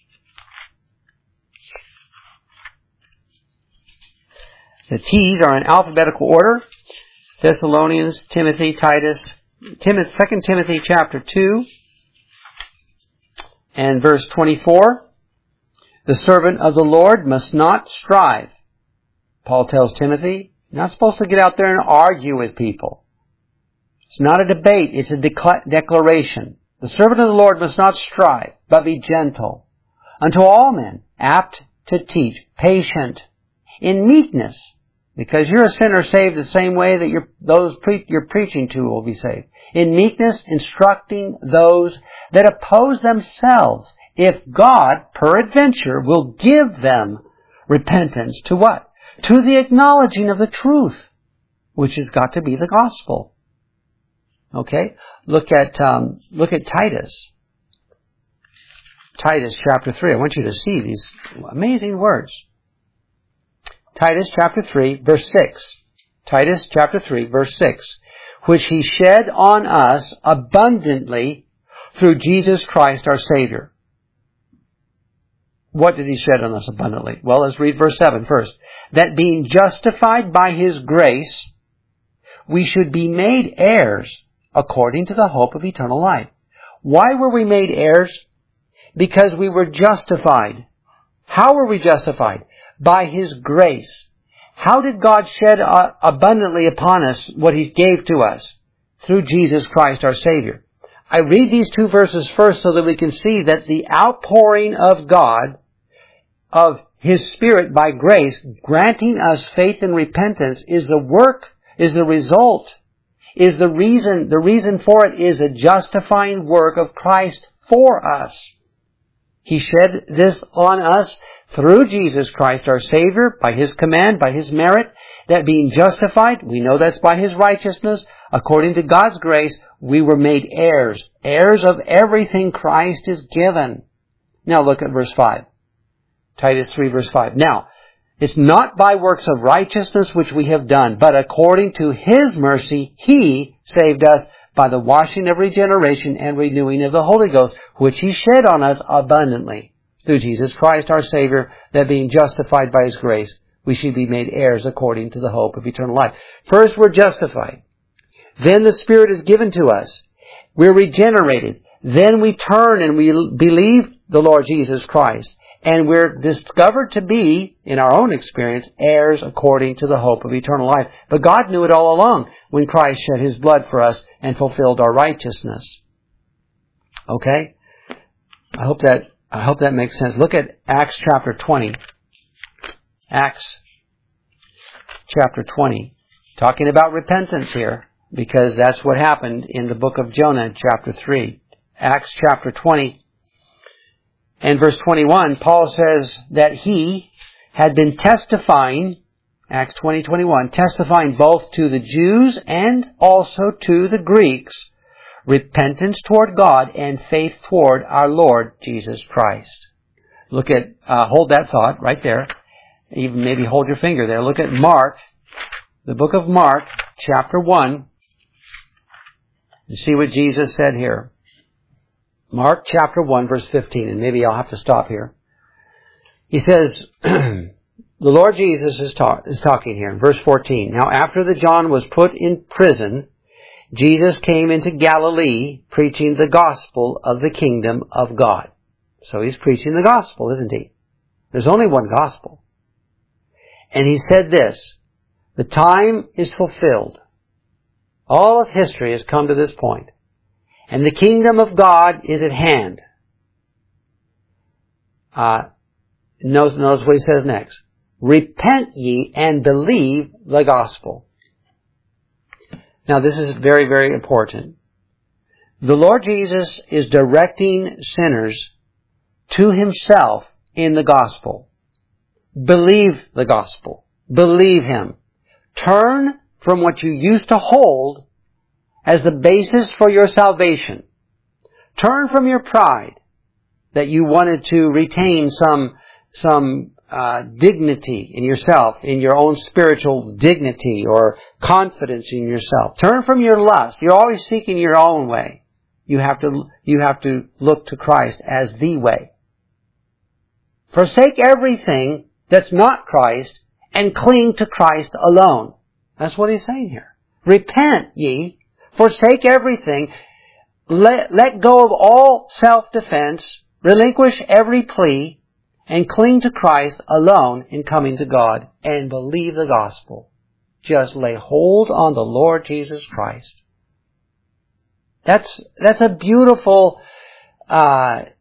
[SPEAKER 1] The T's are in alphabetical order. Thessalonians, Timothy, Titus, Timothy, Second Timothy chapter two and verse twenty-four. The servant of the Lord must not strive. Paul tells Timothy, you're not supposed to get out there and argue with people. It's not a debate, it's a decla- declaration. The servant of the Lord must not strive, but be gentle unto all men, apt to teach, patient, in meekness, Because you're a sinner saved the same way that you're, those pre- you're preaching to will be saved. In meekness, instructing those that oppose themselves, if God, peradventure, will give them repentance to what? To the acknowledging of the truth, which has got to be the gospel. Okay? Look at, um, look at Titus. Titus chapter three. I want you to see these amazing words. Titus chapter three, verse six. Titus chapter three, verse six. Which he shed on us abundantly through Jesus Christ our Savior. What did he shed on us abundantly? Well, let's read verse seven first. That being justified by his grace, we should be made heirs according to the hope of eternal life. Why were we made heirs? Because we were justified. How were we justified? By his grace. How did God shed uh, abundantly upon us what he gave to us? Through Jesus Christ our Savior. I read these two verses first so that we can see that the outpouring of God, of his Spirit by grace, granting us faith and repentance, is the work, is the result, is the reason, the reason for it is a justifying work of Christ for us. He shed this on us through Jesus Christ our Savior, by his command, by his merit, that being justified, we know that's by his righteousness, according to God's grace, we were made heirs, heirs of everything Christ is given. Now look at verse five. Titus three verse five. Now, it's not by works of righteousness which we have done, but according to his mercy, he saved us by the washing of regeneration and renewing of the Holy Ghost, which he shed on us abundantly through Jesus Christ our Savior, that being justified by his grace, we should be made heirs according to the hope of eternal life. First, we're justified. Then the Spirit is given to us. We're regenerated. Then we turn and we believe the Lord Jesus Christ. And we're discovered to be, in our own experience, heirs according to the hope of eternal life. But God knew it all along when Christ shed his blood for us and fulfilled our righteousness. Okay? I hope that, I hope that makes sense. Look at Acts chapter twenty. Acts chapter twenty. Talking about repentance here, because that's what happened in the book of Jonah, chapter three. Acts chapter twenty. And verse twenty-one, Paul says that he had been testifying, Acts twenty twenty-one, testifying both to the Jews and also to the Greeks, repentance toward God and faith toward our Lord Jesus Christ. Look at, uh, hold that thought right there. Even maybe hold your finger there. Look at Mark, the book of Mark, chapter one, and see what Jesus said here. Mark chapter one verse fifteen, and maybe I'll have to stop here. He says, the Lord Jesus is, talk, is talking here in verse fourteen. Now after that John was put in prison, Jesus came into Galilee preaching the gospel of the kingdom of God. So he's preaching the gospel, isn't he? There's only one gospel. And he said this, the time is fulfilled. All of history has come to this point. And the kingdom of God is at hand. Uh, notice, notice what he says next. Repent ye and believe the gospel. Now this is very, very important. The Lord Jesus is directing sinners to himself in the gospel. Believe the gospel. Believe him. Turn from what you used to hold as the basis for your salvation. Turn from your pride that you wanted to retain some, some, uh, dignity in yourself, in your own spiritual dignity or confidence in yourself. Turn from your lust. You're always seeking your own way. You have to, you have to look to Christ as the way. Forsake everything that's not Christ and cling to Christ alone. That's what he's saying here. Repent ye. Forsake everything. Let, let go of all self-defense. Relinquish every plea. And cling to Christ alone in coming to God. And believe the gospel. Just lay hold on the Lord Jesus Christ. That's, that's a beautiful, uh,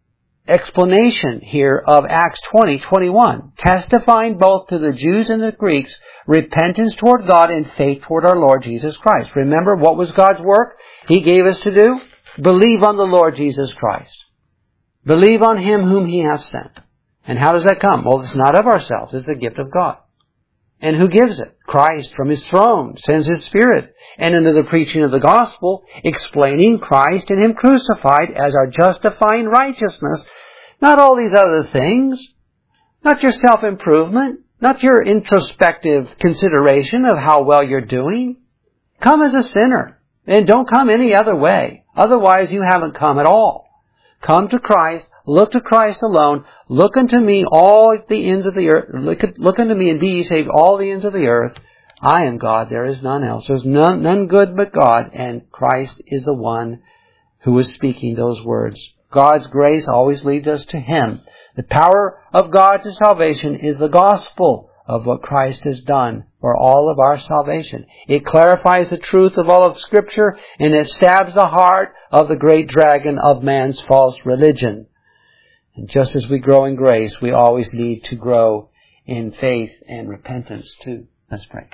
[SPEAKER 1] explanation here of Acts twenty twenty-one, testifying both to the Jews and the Greeks repentance toward God and faith toward our Lord Jesus Christ. Remember, what was God's work He gave us to do? Believe on the Lord Jesus Christ. Believe on Him whom He has sent. And how does that come? Well, it's not of ourselves. It's the gift of God. And who gives it? Christ from His throne sends His Spirit. And into the preaching of the gospel, explaining Christ and Him crucified as our justifying righteousness. Not all these other things. Not your self-improvement. Not your introspective consideration of how well you're doing. Come as a sinner. And don't come any other way. Otherwise you haven't come at all. Come to Christ. Look to Christ alone. Look unto me all the ends of the earth. Look, look unto me and be ye saved all the ends of the earth. I am God. There is none else. There's none, none good but God. And Christ is the one who is speaking those words. God's grace always leads us to Him. The power of God to salvation is the gospel of what Christ has done for all of our salvation. It clarifies the truth of all of Scripture, and it stabs the heart of the great dragon of man's false religion. And just as we grow in grace, we always need to grow in faith and repentance too. Let's pray.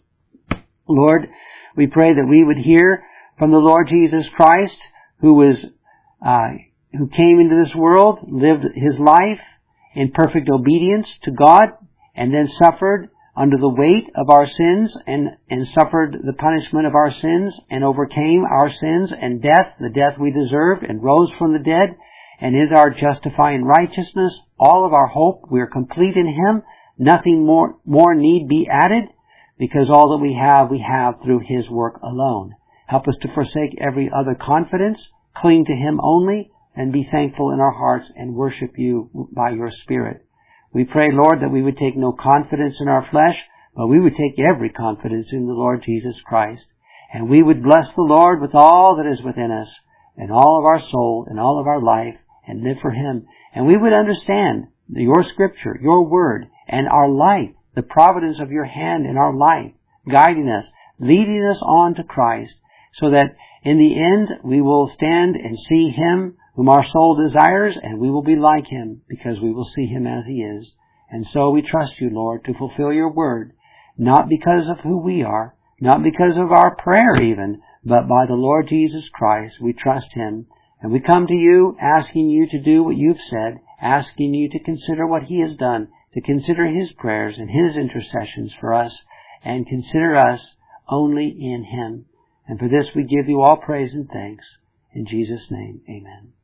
[SPEAKER 1] Lord, we pray that we would hear from the Lord Jesus Christ, who was, uh, who came into this world, lived His life in perfect obedience to God, and then suffered under the weight of our sins and, and suffered the punishment of our sins and overcame our sins and death, the death we deserved, and rose from the dead, and is our justifying righteousness, all of our hope. We are complete in Him. Nothing more, more need be added, because all that we have, we have through His work alone. Help us to forsake every other confidence, cling to Him only, and be thankful in our hearts and worship You by Your Spirit. We pray, Lord, that we would take no confidence in our flesh, but we would take every confidence in the Lord Jesus Christ. And we would bless the Lord with all that is within us, and all of our soul, and all of our life, and live for Him. And we would understand Your Scripture, Your Word, and our life, the providence of Your hand in our life, guiding us, leading us on to Christ, so that in the end we will stand and see Him whom our soul desires, and we will be like Him, because we will see Him as He is. And so we trust You, Lord, to fulfill Your word, not because of who we are, not because of our prayer even, but by the Lord Jesus Christ. We trust Him, and we come to You, asking You to do what You've said, asking You to consider what He has done, to consider His prayers and His intercessions for us, and consider us only in Him. And for this we give You all praise and thanks. In Jesus' name, amen.